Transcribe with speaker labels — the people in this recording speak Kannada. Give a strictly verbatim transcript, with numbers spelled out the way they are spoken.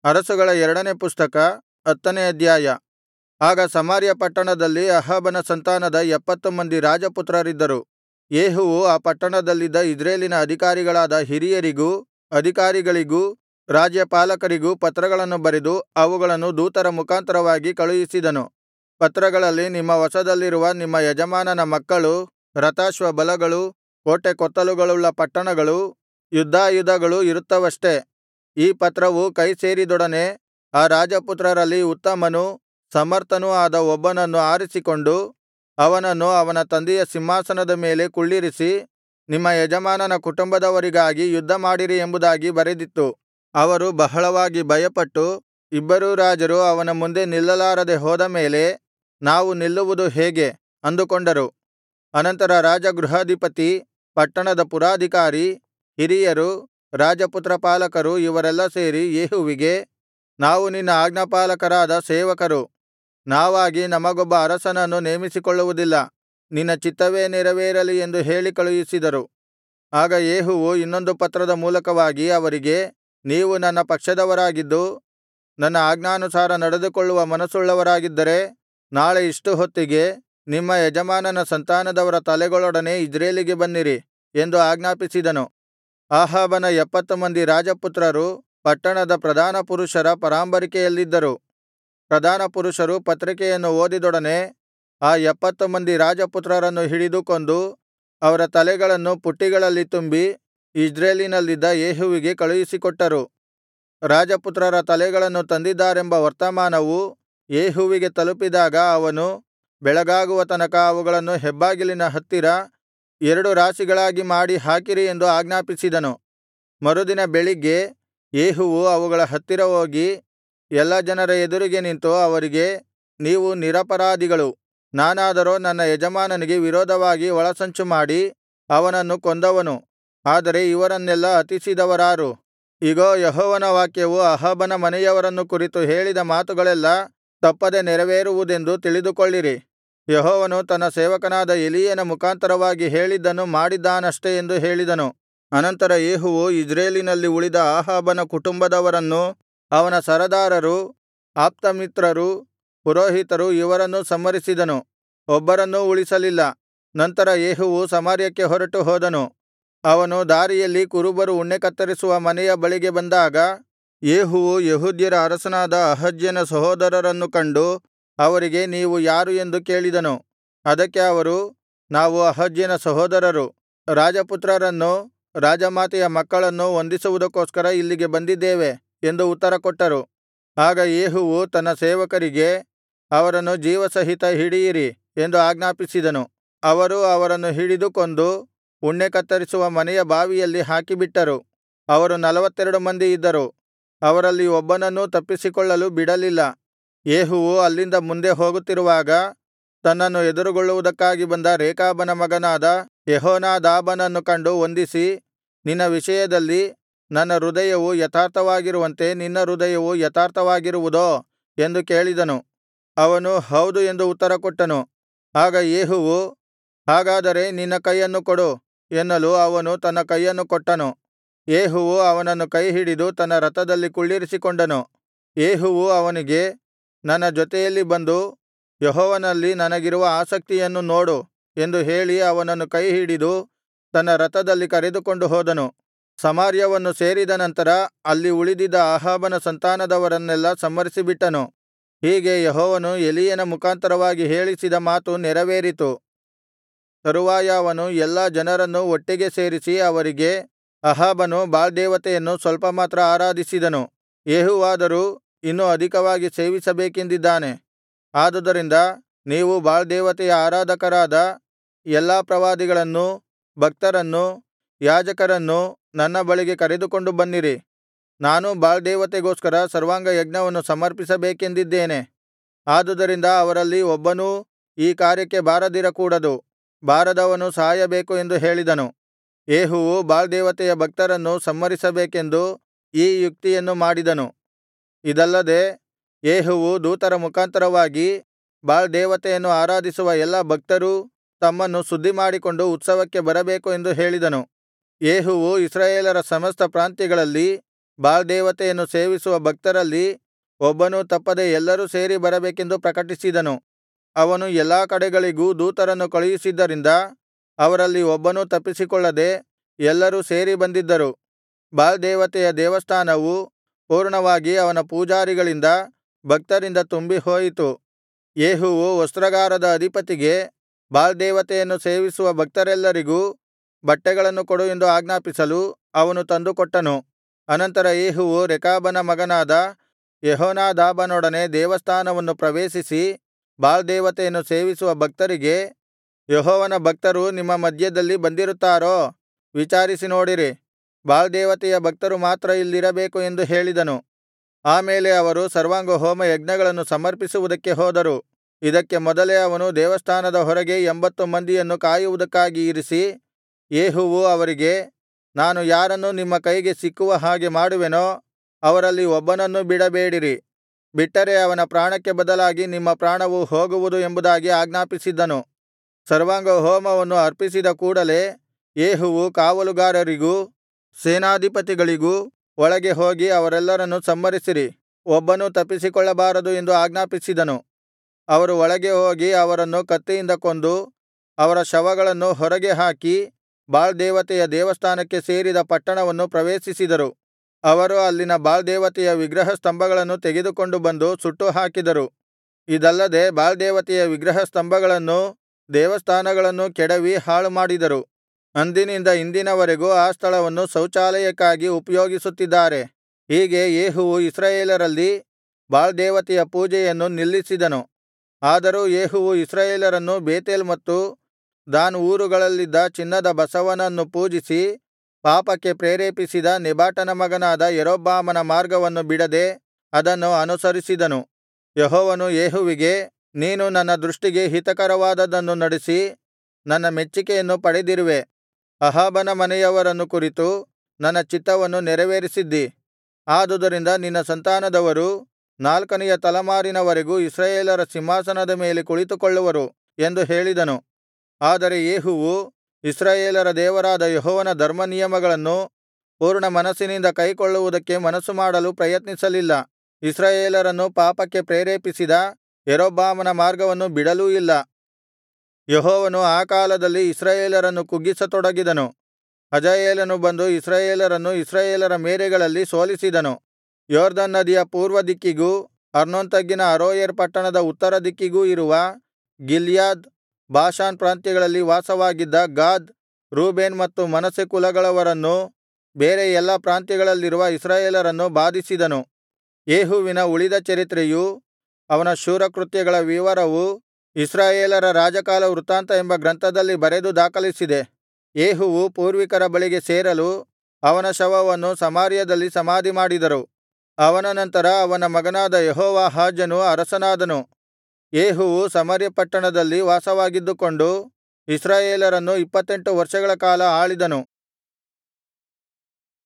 Speaker 1: ಅರಸುಗಳ ಎರಡನೆ ಪುಸ್ತಕ ಹತ್ತನೇ ಅಧ್ಯಾಯ. ಆಗ ಸಮಾರ್ಯ ಪಟ್ಟಣದಲ್ಲಿ ಅಹಾಬನ ಸಂತಾನದ ಎಪ್ಪತ್ತು ಮಂದಿ ರಾಜಪುತ್ರರಿದ್ದರು. ಯೇಹುವು ಆ ಪಟ್ಟಣದಲ್ಲಿದ್ದ ಇಜ್ರೇಲಿನ ಅಧಿಕಾರಿಗಳಾದ ಹಿರಿಯರಿಗೂ ಅಧಿಕಾರಿಗಳಿಗೂ ರಾಜ್ಯಪಾಲಕರಿಗೂ ಪತ್ರಗಳನ್ನು ಬರೆದು ಅವುಗಳನ್ನು ದೂತರ ಮುಖಾಂತರವಾಗಿ ಕಳುಹಿಸಿದನು. ಪತ್ರಗಳಲ್ಲಿ, ನಿಮ್ಮ ವಶದಲ್ಲಿರುವ ನಿಮ್ಮ ಯಜಮಾನನ ಮಕ್ಕಳು, ರಥಾಶ್ವಬಲಗಳು, ಕೋಟೆಕೊತ್ತಲುಗಳುಳ್ಳ ಪಟ್ಟಣಗಳು, ಯುದ್ಧಾಯುಧಗಳು ಇರುತ್ತವಷ್ಟೆ. ಈ ಪತ್ರವು ಕೈ ಸೇರಿದೊಡನೆ ಆ ರಾಜಪುತ್ರರಲ್ಲಿ ಉತ್ತಮನೂ ಸಮರ್ಥನೂ ಆದ ಒಬ್ಬನನ್ನು ಆರಿಸಿಕೊಂಡು ಅವನನ್ನು ಅವನ ತಂದೆಯ ಸಿಂಹಾಸನದ ಮೇಲೆ ಕುಳ್ಳಿರಿಸಿ, ನಿಮ್ಮ ಯಜಮಾನನ ಕುಟುಂಬದವರಿಗಾಗಿ ಯುದ್ಧಮಾಡಿರಿ ಎಂಬುದಾಗಿ ಬರೆದಿತ್ತು. ಅವರು ಬಹಳವಾಗಿ ಭಯಪಟ್ಟು, ಇಬ್ಬರೂ ರಾಜರು ಅವನ ಮುಂದೆ ನಿಲ್ಲಲಾರದೆ ಹೋದ ಮೇಲೆ ನಾವು ನಿಲ್ಲುವುದು ಹೇಗೆ ಅಂದುಕೊಂಡರು. ಅನಂತರ ರಾಜಗೃಹಾಧಿಪತಿ, ಪಟ್ಟಣದ ಪುರಾಧಿಕಾರಿ, ಹಿರಿಯರು, ರಾಜಪುತ್ರಪಾಲಕರು ಇವರೆಲ್ಲ ಸೇರಿ ಯೇಹುವಿಗೆ, ನಾವು ನಿನ್ನ ಆಜ್ಞಾಪಾಲಕರಾದ ಸೇವಕರು. ನಾವಾಗಿ ನಮಗೊಬ್ಬ ಅರಸನನ್ನು ನೇಮಿಸಿಕೊಳ್ಳುವುದಿಲ್ಲ. ನಿನ್ನ ಚಿತ್ತವೇ ನೆರವೇರಲಿ ಎಂದು ಹೇಳಿ ಕಳುಹಿಸಿದರು. ಆಗ ಯೇಹುವು ಇನ್ನೊಂದು ಪತ್ರದ ಮೂಲಕವಾಗಿ ಅವರಿಗೆ, ನೀವು ನನ್ನ ಪಕ್ಷದವರಾಗಿದ್ದು ನನ್ನ ಆಜ್ಞಾನುಸಾರ ನಡೆದುಕೊಳ್ಳುವ ಮನಸ್ಸುಳ್ಳವರಾಗಿದ್ದರೆ ನಾಳೆ ಇಷ್ಟು ಹೊತ್ತಿಗೆ ನಿಮ್ಮ ಯಜಮಾನನ ಸಂತಾನದವರ ತಲೆಗಳೊಡನೆ ಇಜ್ರೇಲಿಗೆ ಬನ್ನಿರಿ ಎಂದು ಆಜ್ಞಾಪಿಸಿದನು. ಅಹಾಬನ ಎಪ್ಪತ್ತು ಮಂದಿ ರಾಜಪುತ್ರರು ಪಟ್ಟಣದ ಪ್ರಧಾನ ಪುರುಷರ ಪರಾಂಬರಿಕೆಯಲ್ಲಿದ್ದರು. ಪ್ರಧಾನ ಪುರುಷರು ಪತ್ರಿಕೆಯನ್ನು ಓದಿದೊಡನೆ ಆ ಎಪ್ಪತ್ತು ಮಂದಿ ರಾಜಪುತ್ರರನ್ನು ಹಿಡಿದು ಕೊಂದು ಅವರ ತಲೆಗಳನ್ನು ಪುಟ್ಟಿಗಳಲ್ಲಿ ತುಂಬಿ ಇಜ್ರೇಲಿನಲ್ಲಿದ್ದ ಯೇಹುವಿಗೆ ಕಳುಹಿಸಿಕೊಟ್ಟರು. ರಾಜಪುತ್ರರ ತಲೆಗಳನ್ನು ತಂದಿದ್ದಾರೆಂಬ ವರ್ತಮಾನವು ಯೇಹುವಿಗೆ ತಲುಪಿದಾಗ ಅವನು, ಬೆಳಗಾಗುವ ತನಕ ಅವುಗಳನ್ನು ಹೆಬ್ಬಾಗಿಲಿನ ಹತ್ತಿರ ಎರಡು ರಾಶಿಗಳಾಗಿ ಮಾಡಿ ಹಾಕಿರಿ ಎಂದು ಆಜ್ಞಾಪಿಸಿದನು. ಮರುದಿನ ಬೆಳಿಗ್ಗೆ ಯೇಹುವು ಅವುಗಳ ಹತ್ತಿರ ಹೋಗಿ ಎಲ್ಲಾ ಜನರ ಎದುರಿಗೆ ನಿಂತು ಅವರಿಗೆ, ನೀವು ನಿರಪರಾಧಿಗಳು. ನಾನಾದರೋ ನನ್ನ ಯಜಮಾನನಿಗೆ ವಿರೋಧವಾಗಿ ಒಳಸಂಚು ಮಾಡಿ ಅವನನ್ನು ಕೊಂದವನು. ಆದರೆ ಇವರನ್ನೆಲ್ಲಾ ಹತಿಸಿದವರಾರು? ಇಗೋ, ಯೆಹೋವನ ವಾಕ್ಯವು ಅಹಾಬನ ಮನೆಯವರನ್ನು ಕುರಿತು ಹೇಳಿದ ಮಾತುಗಳೆಲ್ಲಾ ತಪ್ಪದೆ ನೆರವೇರುವುದೆಂದು ತಿಳಿದುಕೊಳ್ಳಿರಿ. ಯೆಹೋವನು ತನ್ನ ಸೇವಕನಾದ ಎಲೀಯನ ಮುಖಾಂತರವಾಗಿ ಹೇಳಿದ್ದನ್ನು ಮಾಡಿದ್ದಾನಷ್ಟೆ ಎಂದು ಹೇಳಿದನು. ಅನಂತರ ಯೇಹುವು ಇಜ್ರೇಲಿನಲ್ಲಿ ಉಳಿದ ಅಹಾಬನ ಕುಟುಂಬದವರನ್ನೂ ಅವನ ಸರದಾರರು, ಆಪ್ತಮಿತ್ರರು, ಪುರೋಹಿತರು ಇವರನ್ನೂ ಸಂಹರಿಸಿದನು. ಒಬ್ಬರನ್ನೂ ಉಳಿಸಲಿಲ್ಲ. ನಂತರ ಯೇಹುವು ಸಮಾರ್ಯಕ್ಕೆ ಹೊರಟು ಹೋದನು. ಅವನು ದಾರಿಯಲ್ಲಿ ಕುರುಬರು ಉಣ್ಣೆ ಕತ್ತರಿಸುವ ಮನೆಯ ಬಳಿಗೆ ಬಂದಾಗ ಯೇಹುವು ಯೆಹೂದ್ಯರ ಅರಸನಾದ ಅಹಜ್ಯನ ಸಹೋದರರನ್ನು ಕಂಡು ಅವರಿಗೆ, ನೀವು ಯಾರು ಎಂದು ಕೇಳಿದನು. ಅದಕ್ಕೆ ಅವರು, ನಾವು ಅಹಜ್ಯನ ಸಹೋದರರು, ರಾಜಪುತ್ರರನ್ನೂ ರಾಜಮಾತೆಯ ಮಕ್ಕಳನ್ನೂ ವಂದಿಸುವುದಕ್ಕೋಸ್ಕರ ಇಲ್ಲಿಗೆ ಬಂದಿದ್ದೇವೆ ಎಂದು ಉತ್ತರಕೊಟ್ಟರು. ಆಗ ಯೇಹುವು ತನ್ನ ಸೇವಕರಿಗೆ, ಅವರನ್ನು ಜೀವಸಹಿತ ಹಿಡಿಯಿರಿ ಎಂದು ಆಜ್ಞಾಪಿಸಿದನು. ಅವರು ಅವರನ್ನು ಹಿಡಿದು ಕೊಂದು ಉಣ್ಣೆ ಕತ್ತರಿಸುವ ಮನೆಯ ಬಾವಿಯಲ್ಲಿ ಹಾಕಿಬಿಟ್ಟರು. ಅವರು ನಲವತ್ತೆರಡು ಮಂದಿ ಇದ್ದರು. ಅವರಲ್ಲಿ ಒಬ್ಬನನ್ನೂ ತಪ್ಪಿಸಿಕೊಳ್ಳಲು ಬಿಡಲಿಲ್ಲ. ಯೇಹುವು ಅಲ್ಲಿಂದ ಮುಂದೆ ಹೋಗುತ್ತಿರುವಾಗ ತನ್ನನ್ನು ಎದುರುಗೊಳ್ಳುವುದಕ್ಕಾಗಿ ಬಂದ ರೇಕಾಬನ ಮಗನಾದ ಯೆಹೋನಾದಾಬನನ್ನು ಕಂಡು ವಂದಿಸಿ, ನಿನ್ನ ವಿಷಯದಲ್ಲಿ ನನ್ನ ಹೃದಯವು ಯಥಾರ್ಥವಾಗಿರುವಂತೆ ನಿನ್ನ ಹೃದಯವು ಯಥಾರ್ಥವಾಗಿರುವುದೋ ಎಂದು ಕೇಳಿದನು. ಅವನು ಹೌದು ಎಂದು ಉತ್ತರಕೊಟ್ಟನು. ಆಗ ಯೇಹುವು, ಹಾಗಾದರೆ ನಿನ್ನ ಕೈಯನ್ನು ಕೊಡು ಎನ್ನಲು ಅವನು ತನ್ನ ಕೈಯನ್ನು ಕೊಟ್ಟನು. ಯೇಹುವು ಅವನನ್ನು ಕೈಹಿಡಿದು ತನ್ನ ರಥದಲ್ಲಿ ಕುಳ್ಳಿರಿಸಿಕೊಂಡನು. ಯೇಹುವು ಅವನಿಗೆ, ನನ್ನ ಜೊತೆಯಲ್ಲಿ ಬಂದು ಯೆಹೋವನಲ್ಲಿ ನನಗಿರುವ ಆಸಕ್ತಿಯನ್ನು ನೋಡು ಎಂದು ಹೇಳಿ ಅವನನ್ನು ಕೈಹಿಡಿದು ತನ್ನ ರಥದಲ್ಲಿ ಕರೆದುಕೊಂಡು ಹೋದನು. ಸಮಾರ್ಯವನ್ನು ಸೇರಿದ ನಂತರ ಅಲ್ಲಿ ಉಳಿದಿದ್ದ ಅಹಾಬನ ಸಂತಾನದವರನ್ನೆಲ್ಲಾ ಸಂಹರಿಸಿಬಿಟ್ಟನು. ಹೀಗೆ ಯೆಹೋವನು ಎಲೀಯನ ಮುಖಾಂತರವಾಗಿ ಹೇಳಿಸಿದ ಮಾತು ನೆರವೇರಿತು. ತರುವಾಯ ಅವನು ಎಲ್ಲಾ ಜನರನ್ನೂ ಒಟ್ಟಿಗೆ ಸೇರಿಸಿ ಅವರಿಗೆ, ಅಹಾಬನು ಬಾಳ್ ದೇವತೆಯನ್ನು ಸ್ವಲ್ಪ ಮಾತ್ರ ಆರಾಧಿಸಿದನು. ಯೇಹುವಾದರೂ ಇನ್ನೂ ಅಧಿಕವಾಗಿ ಸೇವಿಸಬೇಕೆಂದಿದ್ದಾನೆ. ಆದುದರಿಂದ ನೀವು ಬಾಳ್ ದೇವತೆಯ ಆರಾಧಕರಾದ ಎಲ್ಲಾ ಪ್ರವಾದಿಗಳನ್ನೂ ಭಕ್ತರನ್ನೂ ಯಾಜಕರನ್ನೂ ನನ್ನ ಬಳಿಗೆ ಕರೆದುಕೊಂಡು ಬನ್ನಿರಿ. ನಾನೂ ಬಾಳ್ ದೇವತೆಗೋಸ್ಕರ ಸರ್ವಾಂಗ ಯಜ್ಞವನ್ನು ಸಮರ್ಪಿಸಬೇಕೆಂದಿದ್ದೇನೆ. ಆದುದರಿಂದ ಅವರಲ್ಲಿ ಒಬ್ಬನೂ ಈ ಕಾರ್ಯಕ್ಕೆ ಬಾರದಿರಕೂಡದು. ಬಾರದವನು ಸಾಯಬೇಕು ಎಂದು ಹೇಳಿದನು. ಯೇಹುವು ಬಾಳ್ ದೇವತೆಯ ಭಕ್ತರನ್ನು ಸಂಹರಿಸಬೇಕೆಂದು ಈ ಯುಕ್ತಿಯನ್ನು ಮಾಡಿದನು. ಇದಲ್ಲದೆ ಯೇಹುವು ದೂತರ ಮುಖಾಂತರವಾಗಿ ಬಾಳ್ ದೇವತೆಯನ್ನು ಆರಾಧಿಸುವ ಎಲ್ಲಾ ಭಕ್ತರೂ ತಮ್ಮನ್ನು ಶುದ್ಧಿಮಾಡಿಕೊಂಡು ಉತ್ಸವಕ್ಕೆ ಬರಬೇಕು ಎಂದು ಹೇಳಿದನು. ಯೇಹುವು ಇಸ್ರಾಯೇಲರ ಸಮಸ್ತ ಪ್ರಾಂತ್ಯಗಳಲ್ಲಿ ಬಾಳ್ ದೇವತೆಯನ್ನು ಸೇವಿಸುವ ಭಕ್ತರಲ್ಲಿ ಒಬ್ಬನೂ ತಪ್ಪದೆ ಎಲ್ಲರೂ ಸೇರಿ ಬರಬೇಕೆಂದು ಪ್ರಕಟಿಸಿದನು. ಅವನು ಎಲ್ಲಾ ಕಡೆಗಳಿಗೂ ದೂತರನ್ನು ಕಳುಹಿಸಿದ್ದರಿಂದ ಅವರಲ್ಲಿ ಒಬ್ಬನೂ ತಪ್ಪಿಸಿಕೊಳ್ಳದೆ ಎಲ್ಲರೂ ಸೇರಿ ಬಂದಿದ್ದರು. ಬಾಳ್ ದೇವತೆಯ ದೇವಸ್ಥಾನವು ಪೂರ್ಣವಾಗಿ ಅವನ ಪೂಜಾರಿಗಳಿಂದ ಭಕ್ತರಿಂದ ತುಂಬಿಹೋಯಿತು. ಯೇಹುವು ವಸ್ತ್ರಾಗಾರದ ಅಧಿಪತಿಗೆ, ಬಾಳ್ ದೇವತೆಯನ್ನು ಸೇವಿಸುವ ಭಕ್ತರೆಲ್ಲರಿಗೂ ಬಟ್ಟೆಗಳನ್ನು ಕೊಡು ಎಂದು ಆಜ್ಞಾಪಿಸಲು ಅವನು ತಂದುಕೊಟ್ಟನು. ಅನಂತರ ಯೇಹುವು ರೇಕಾಬನ ಮಗನಾದ ಯೆಹೋನಾದಾಬನೊಡನೆ ದೇವಸ್ಥಾನವನ್ನು ಪ್ರವೇಶಿಸಿ ಬಾಳ್ ದೇವತೆಯನ್ನು ಸೇವಿಸುವ ಭಕ್ತರಿಗೆ, ಯೆಹೋವನ ಭಕ್ತರು ನಿಮ್ಮ ಮಧ್ಯದಲ್ಲಿ ಬಂದಿರುತ್ತಾರೋ? ವಿಚಾರಿಸಿ ನೋಡಿರಿ, ಬಾಳ್ ದೇವತೆಯ ಭಕ್ತರು ಮಾತ್ರ ಇಲ್ಲಿರಬೇಕು ಎಂದು ಹೇಳಿದನು. ಆಮೇಲೆ ಅವರು ಸರ್ವಾಂಗಹೋಮ ಯಜ್ಞಗಳನ್ನು ಸಮರ್ಪಿಸುವುದಕ್ಕೆ ಹೋದರು. ಇದಕ್ಕೆ ಮೊದಲೇ ಅವನು ದೇವಸ್ಥಾನದ ಹೊರಗೆ ಎಂಬತ್ತು ಮಂದಿಯನ್ನು ಕಾಯುವುದಕ್ಕಾಗಿ ಇರಿಸಿ, ಯೇಹುವು ಅವರಿಗೆ, ನಾನು ಯಾರನ್ನು ನಿಮ್ಮ ಕೈಗೆ ಸಿಕ್ಕುವ ಹಾಗೆ ಮಾಡುವೆನೋ ಅವರಲ್ಲಿ ಒಬ್ಬನನ್ನೂ ಬಿಡಬೇಡಿರಿ, ಬಿಟ್ಟರೆ ಅವನ ಪ್ರಾಣಕ್ಕೆ ಬದಲಾಗಿ ನಿಮ್ಮ ಪ್ರಾಣವು ಹೋಗುವುದು ಎಂಬುದಾಗಿ ಆಜ್ಞಾಪಿಸಿದ್ದನು. ಸರ್ವಾಂಗಹೋಮವನ್ನು ಅರ್ಪಿಸಿದ ಕೂಡಲೆ ಯೇಹುವು ಕಾವಲುಗಾರರಿಗೂ ಸೇನಾಧಿಪತಿಗಳಿಗೂ, ಒಳಗೆ ಹೋಗಿ ಅವರೆಲ್ಲರನ್ನು ಸಂಹರಿಸಿರಿ, ಒಬ್ಬನೂ ತಪ್ಪಿಸಿಕೊಳ್ಳಬಾರದು ಎಂದು ಆಜ್ಞಾಪಿಸಿದನು. ಅವರು ಒಳಗೆ ಹೋಗಿ ಅವರನ್ನು ಕತ್ತಿಯಿಂದ ಕೊಂದು ಅವರ ಶವಗಳನ್ನು ಹೊರಗೆ ಹಾಕಿ ಬಾಳ್ ದೇವತೆಯ ದೇವಸ್ಥಾನಕ್ಕೆ ಸೇರಿದ ಪಟ್ಟಣವನ್ನು ಪ್ರವೇಶಿಸಿದರು. ಅವರು ಅಲ್ಲಿನ ಬಾಳ್ ದೇವತೆಯ ವಿಗ್ರಹ ಸ್ತಂಭಗಳನ್ನು ತೆಗೆದುಕೊಂಡು ಬಂದು ಸುಟ್ಟು ಹಾಕಿದರು. ಇದಲ್ಲದೆ ಬಾಳ್ ದೇವತೆಯ ವಿಗ್ರಹ ಸ್ತಂಭಗಳನ್ನೂ ದೇವಸ್ಥಾನಗಳನ್ನೂ ಕೆಡವಿ ಹಾಳುಮಾಡಿದರು. ಅಂದಿನಿಂದ ಇಂದಿನವರೆಗೂ ಆ ಸ್ಥಳವನ್ನು ಶೌಚಾಲಯಕ್ಕಾಗಿ ಉಪಯೋಗಿಸುತ್ತಿದ್ದಾರೆ. ಹೀಗೆ ಯೇಹುವು ಇಸ್ರಾಯೇಲರಲ್ಲಿ ಬಾಳ್ ದೇವತೆಯ ಪೂಜೆಯನ್ನು ನಿಲ್ಲಿಸಿದನು. ಆದರೂ ಯೇಹುವು ಇಸ್ರಾಯೇಲರನ್ನು ಬೇತೇಲ್ ಮತ್ತು ದಾನ್ ಊರುಗಳಲ್ಲಿದ್ದ ಚಿನ್ನದ ಬಸವನನ್ನು ಪೂಜಿಸಿ ಪಾಪಕ್ಕೆ ಪ್ರೇರೇಪಿಸಿದ ನೆಬಾಟನ ಮಗನಾದ ಯಾರೊಬ್ಬಾಮನ ಮಾರ್ಗವನ್ನು ಬಿಡದೆ ಅದನ್ನು ಅನುಸರಿಸಿದನು. ಯೆಹೋವನು ಯೇಹುವಿಗೆ, ನೀನು ನನ್ನ ದೃಷ್ಟಿಗೆ ಹಿತಕರವಾದದ್ದನ್ನು ನಡೆಸಿ ನನ್ನ ಮೆಚ್ಚಿಕೆಯನ್ನು ಪಡೆದಿರುವೆ. ಅಹಾಬನ ಮನೆಯವರನ್ನು ಕುರಿತು ನನ್ನ ಚಿತ್ತವನ್ನು ನೆರವೇರಿಸಿದ್ದಿ. ಆದುದರಿಂದ ನಿನ್ನ ಸಂತಾನದವರು ನಾಲ್ಕನೆಯ ತಲೆಮಾರಿನವರೆಗೂ ಇಸ್ರಾಯೇಲರ ಸಿಂಹಾಸನದ ಮೇಲೆ ಕುಳಿತುಕೊಳ್ಳುವರು ಎಂದು ಹೇಳಿದನು. ಆದರೆ ಯೇಹುವು ಇಸ್ರಾಯೇಲರ ದೇವರಾದ ಯೆಹೋವನ ಧರ್ಮನಿಯಮಗಳನ್ನು ಪೂರ್ಣ ಮನಸ್ಸಿನಿಂದ ಕೈಕೊಳ್ಳುವುದಕ್ಕೆ ಮನಸ್ಸು ಮಾಡಲು ಪ್ರಯತ್ನಿಸಲಿಲ್ಲ. ಇಸ್ರಾಯೇಲರನ್ನು ಪಾಪಕ್ಕೆ ಪ್ರೇರೇಪಿಸಿದ ಯಾರೊಬ್ಬಾಮನ ಮಾರ್ಗವನ್ನು ಬಿಡಲೂ ಇಲ್ಲ. ಯೆಹೋವನು ಆ ಕಾಲದಲ್ಲಿ ಇಸ್ರಾಯೇಲರನ್ನು ಕುಗ್ಗಿಸತೊಡಗಿದನು. ಹಜಾಯೇಲನು ಬಂದು ಇಸ್ರಾಯೇಲರನ್ನು ಇಸ್ರಾಯೇಲರ ಮೇರೆಗಳಲ್ಲಿ ಸೋಲಿಸಿದನು. ಯೊರ್ದನ್ ನದಿಯ ಪೂರ್ವ ದಿಕ್ಕಿಗೂ ಅರ್ನೋನ್ ತಗ್ಗಿನ ಅರೋಯೇರ್ ಪಟ್ಟಣದ ಉತ್ತರ ದಿಕ್ಕಿಗೂ ಇರುವ ಗಿಲ್ಯಾದ್, ಬಾಷಾನ್ ಪ್ರಾಂತ್ಯಗಳಲ್ಲಿ ವಾಸವಾಗಿದ್ದ ಗಾದ್, ರೂಬೇನ್ ಮತ್ತು ಮನಸ್ಸೆ ಕುಲಗಳವರನ್ನೂ ಬೇರೆ ಎಲ್ಲಾ ಪ್ರಾಂತ್ಯಗಳಲ್ಲಿರುವ ಇಸ್ರಾಯೇಲರನ್ನು ಬಾಧಿಸಿದನು. ಯೇಹುವಿನ ಉಳಿದ ಚರಿತ್ರೆಯೂ ಅವನ ಶೂರಕೃತ್ಯಗಳ ವಿವರವೂ ಇಸ್ರಾಯೇಲರ ರಾಜಕಾಲ ವೃತ್ತಾಂತ ಎಂಬ ಗ್ರಂಥದಲ್ಲಿ ಬರೆದು ದಾಖಲಿಸಿದೆ. ಯೇಹುವು ಪೂರ್ವಿಕರ ಬಳಿಗೆ ಸೇರಲು ಅವನ ಶವವನ್ನು ಸಮಾರ್ಯದಲ್ಲಿ ಸಮಾಧಿಮಾಡಿದರು. ಅವನ ನಂತರ ಅವನ ಮಗನಾದ ಯೆಹೋವಾಹಾಜನು ಅರಸನಾದನು. ಯೇಹುವು ಸಮಾರ್ಯ ಪಟ್ಟಣದಲ್ಲಿ ವಾಸವಾಗಿದ್ದುಕೊಂಡು ಇಸ್ರಾಯೇಲರನ್ನು ಇಪ್ಪತ್ತೆಂಟು ವರ್ಷಗಳ ಕಾಲ ಆಳಿದನು.